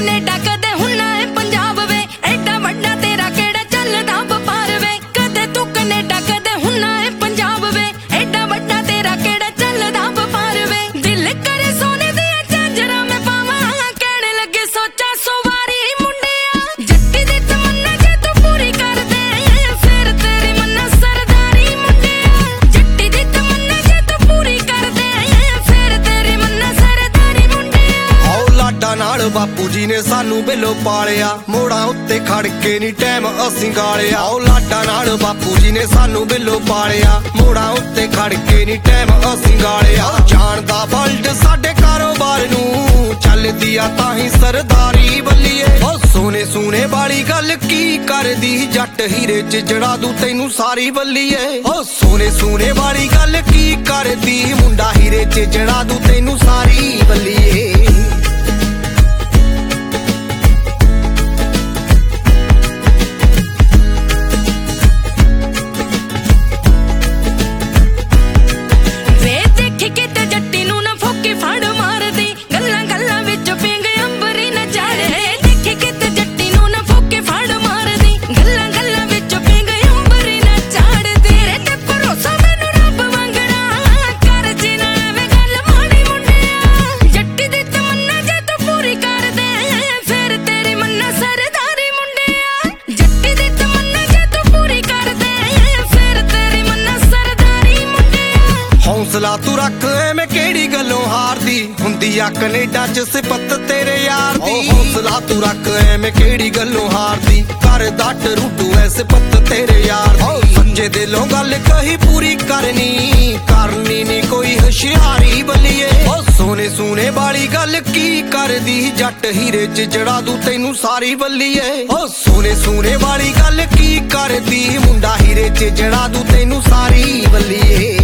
Canada ਕਦੇ ਹੁੰਨਾ ਏ ਪੰਜਾਬ ਵੇ ਐਡਾ ਵੱਡਾ ਤੇਰਾ ਕਿਹੜਾ ਚੱਲਦਾ ਵਪਾਰ ਵੇ ਕਦੇ ਤੂੰ ਕੈਨੇਡਾ ਕਦੇ ਹੁੰਨਾ ਏ ਪੰਜਾਬ ਵੇ ਐਡਾ ਵੱਡਾ ਤੇਰਾ ਕਿਹੜਾ ਚੱਲਦਾ ਵਪਾਰ ਵੇ ਦਿਲ ਕਰੇ ਸੋਨੇ ਦੀਆਂ ਝਾਂਜਰਾਂ ਮੈਂ ਪਾਵਾਂ ਕਹਿਣ ਲੱਗੇ ਸੋਚਾਂ ਸਵਾਰੀ ਮੁੰਡਿਆ ਜੱਟੀ ਦੀ ਤਮੰਨਾ ਜੇ ਤੂੰ ਪੂਰੀ ਕਰ ਦੇ ਫਿਰ ਤੇਰੀ ਮੰਨਾ ਸਰਦਾਰੀ ਮੁੰਡਿਆ ਜੱਟੀ ਦੀ ਤਮੰਨਾ ਜੇ ਤੂੰ ਪੂਰੀ ਕਰ ਦੇ ਫਿਰ ਤੇਰੀ ਮੰਨਾ ਸਰਦਾਰੀ ਮੁੰਡਿਆ ਆਓ ਲਾਡਾ ਨਾਲ ਬਾਪੂ ਜੀ ਨੇ ਸਾਨੂੰ ਬਿੱਲੋ ਪਾਲਿਆ ਮੋੜਾਂ ਉੱਤੇ ਖੜ ਕੇ ਨੀ ਟਾਈਮ ਅਸੀਂ ਗਾਲਿਆ ਆਓ ਲਾਡਾ ਨਾਲ ਬਾਪੂ ਜੀ ਨੇ ਸਾਨੂੰ ਬਿੱਲੋ ਪਾਲਿਆ ਮੋੜਾਂ ਉੱਤੇ ਖੜ ਕੇ ਨੀ ਟਾਈਮ ਅਸੀਂ ਗਾਲਿਆ ਜਾਣਦਾ ਵਰਲਡ ਸਾਡੇ ਕਾਰੋਬਾਰ ਨੂੰ ਚੱਲਦੀ ਆ ਤਾਂ ਹੀ ਸਰਦਾਰੀ ਬੱਲੀਏ ਓ ਸੋਨੇ ਸੂਨੇ ਵਾਲੀ ਗੱਲ ਕੀ ਕਰਦੀ ਜੱਟ ਹੀਰੇ ਚ ਜੜਾ ਦੂ ਤੈਨੂੰ ਸਾਰੀ ਬੱਲੀਏ ਓ ਸੋਨੇ ਸੂਨੇ ਵਾਲੀ ਗੱਲ ਕੀ ਕਰਦੀ ਮੁੰਡਾ ਹੀਰੇ ਚ ਜੜਾ ਦੂ ਤੈਨੂੰ ਸਾਰੀ ਬੱਲੀਏ ਹੌਸਲਾ ਤੂੰ ਰੱਖ ਐਵੇਂ ਕਿਹੜੀ ਗੱਲੋਂ ਹਾਰਦੀ ਹੁੰਦੀ ਆ ਕੈਨੇਡਾ ਚ ਸਿਫਤ ਤੇਰੇ ਯਾਰ ਦੀ ਹੌਸਲਾ ਤੂੰ ਰੱਖ ਐਵੇਂ ਕਿਹੜੀ ਗੱਲੋਂ ਹਾਰਦੀ ਕਰਦਾ ਟਰੂਟੂ ਐ ਸਿਫਤ ਤੇਰੇ ਯਾਰ ਦੀ ਸੱਚੇ ਦਿਲੋਂ ਗੱਲ ਕਹੀ ਪੂਰੀ ਕਰਨੀ ਨੀ ਕੋਈ ਹੁਸ਼ਿਆਰੀ ਬੱਲੀਏ ਓ ਸੋਨੇ ਸੂਨੇ ਵਾਲੀ ਗੱਲ ਕੀ ਕਰਦੀ ਜੱਟ ਹੀਰੇ ਚ ਜੜਾ ਦੂ ਤੈਨੂੰ ਸਾਰੀ ਬੱਲੀਏ ਓ ਸੋਨੇ ਸੂਨੇ ਵਾਲੀ ਗੱਲ ਕੀ ਕਰਦੀ ਮੁੰਡਾ ਹੀਰੇ ਚ ਜੜਾ ਦੂ ਤੈਨੂੰ ਸਾਰੀ ਬੱਲੀਏ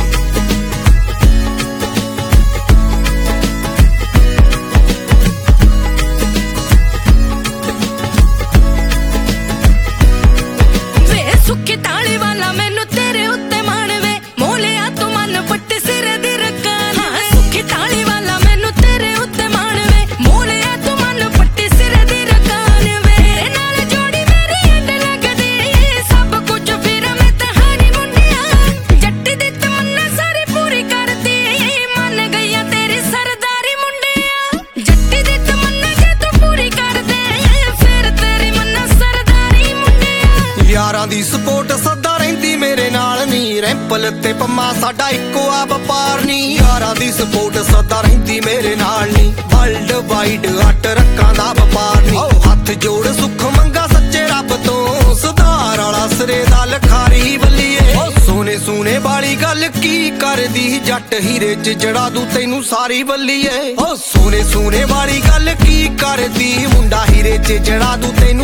ਸੁੱਖੀ ਤਾਲੀ ਵਾਲਾ ਮੈਨੂੰ ਤੇਰੇ ਉੱਤੇ ਮਾਣ ਵੇ ਮੋਲਿਆ ਤੂੰ ਮਨ ਪੱਟ ਸਿਰ ਦੀ ਰਕਾਨ ਸੁੱਖੀ ਤਾਲੀ ਵਾਲਾ ਮੈਨੂੰ ਤੇਰੇ ਉੱਤੇ ਮਾਣ ਵੇ ਮੋਲਿਆ ਤੂੰ ਮਨ ਪੱਟ ਸਿਰ ਦੀ ਰਕਾਨ ਵੇ ਨਾਲ ਜੋੜੀ ਮੇਰੀ ਅੱਡ ਲੱਗਦੀ ਸਭ ਕੁਝ ਫਿਰ ਮੈਂ ਤਹਾਨੀ ਮੁੰਡਿਆ ਜੱਟੀ ਦੀ ਤਮੰਨਾ ਸਾਰੀ ਪੂਰੀ ਕਰਦੀ ਮੰਨ ਗਈਆਂ ਤੇਰੀ ਸਰਦਾਰੀ ਮੁੰਡਿਆ ਜੱਟੀ ਦੀ ਤਮੰਨਾ ਜੇ ਤੂੰ ਪੂਰੀ ਕਰ ਦੇ ਫਿਰ ਤੇਰੀ ਮੰਨਾ ਸਰਦਾਰੀ ਮੁੰਡਿਆ ਯਾਰਾਂ ਦੀ ਸਪੋਰਟ ਸਦਾ ਰਹਿੰਦੀ ਮੇਰੇ ਨਾਲ ਨੀ ਰੈਂਪਲ ਤੇ ਪੰਮਾ ਸਾਡਾ ਇੱਕੋ ਆ ਵਪਾਰ ਨੀ ਯਾਰਾਂ ਦੀ ਸਪੋਰਟ ਸਦਾ ਰਹਿੰਦੀ ਮੇਰੇ ਨਾਲ ਨੀ ਵਰਲਡ ਵਾਈਡ 8 ਰੱਖਾਂ ਦਾ ਵਪਾਰ ਨੀ ਹੱਥ ਜੋੜ ਸੁੱਖ ਮੰਗਾ ਸੱਚੇ ਰੱਬ ਤੋਂ ਸੁਧਾਰ ਵਾਲਾ ਸਿਰੇ ਦਾ ਲਖਾਰੀ ਬੱਲੀਏ ਓ ਸੋਨੇ ਸੂਨੇ ਵਾਲੀ ਗੱਲ ਕੀ ਕਰਦੀ ਜੱਟ ਹੀਰੇ ਚ ਜੜਾ ਦੂ ਤੈਨੂੰ ਸਾਰੀ ਬੱਲੀਏ ਓ ਸੋਨੇ ਸੂਨੇ ਵਾਲੀ ਗੱਲ ਕੀ ਕਰਦੀ ਮੁੰਡਾ ਹੀਰੇ ਚ ਜੜਾ ਦੂ ਤੈਨੂੰ